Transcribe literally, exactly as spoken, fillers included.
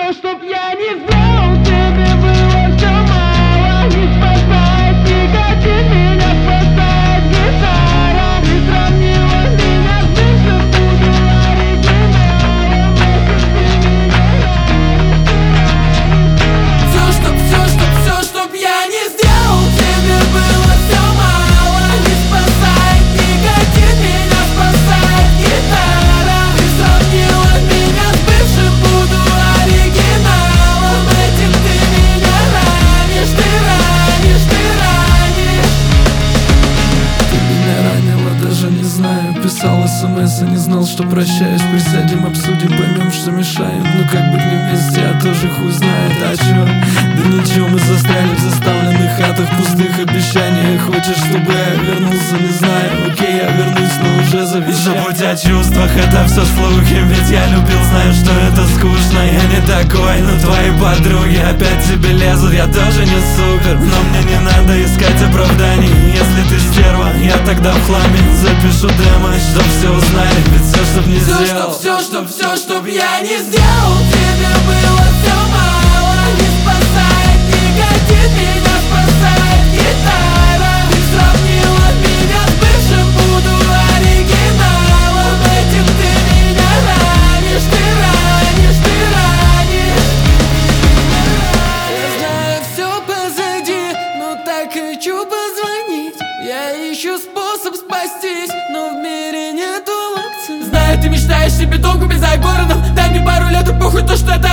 все, чтоб я не сделал, тебе было все мало. Не спасает никотин, меня спасает гитара. Ты сравнила меня с бывшим, буду оригиналом. Все, чтоб, все, чтоб, все, чтоб я не сделал, тебе было все мало. Не спасает никотин, меня спасает гитара. Ты сравнила меня с бывшим, буду оригиналом. Этим ты меня ранишь, ты ранишь, ты ранишь. Ты меня ранила, даже не знаю. Писал смс, и не знал, что прощаюсь. Присядем, обсудим, поймем, что мешаем. Ну как быть не вместе, а тоже хуй знает. А чё? Да ничего, мы застряли в заставленных хатах, пустых обещаниях. Хочешь, чтобы я вернулся, не знаю. Окей, я вернусь, но уже завещаю. Забудь о чувствах, это все слухи. Ведь я любил, знаю, что это скучно. Я не такой, но твои подруги опять тебе лезут. Я тоже не супер, но мне не надо искать оправданий. Если ты стерва, я тогда в хламе запишу демо, чтоб все узнали. Ведь все, чтоб не Все, сделал, чтоб, все, чтоб, все, чтоб я не сделал, тебе было все мало. Не спасает никотин, меня спасает гитара. Ты сравнила меня с бывшим, буду оригиналом. Этим ты меня ранишь, ты ранишь, ты ранишь. Я знаю, все позади, но так хочу позвонить. Я ищу способ спастись, но в мире нету вакцин. Знаю, ты мечтаешь себе дом купить за городом. Дай мне пару лет и похуй то, что это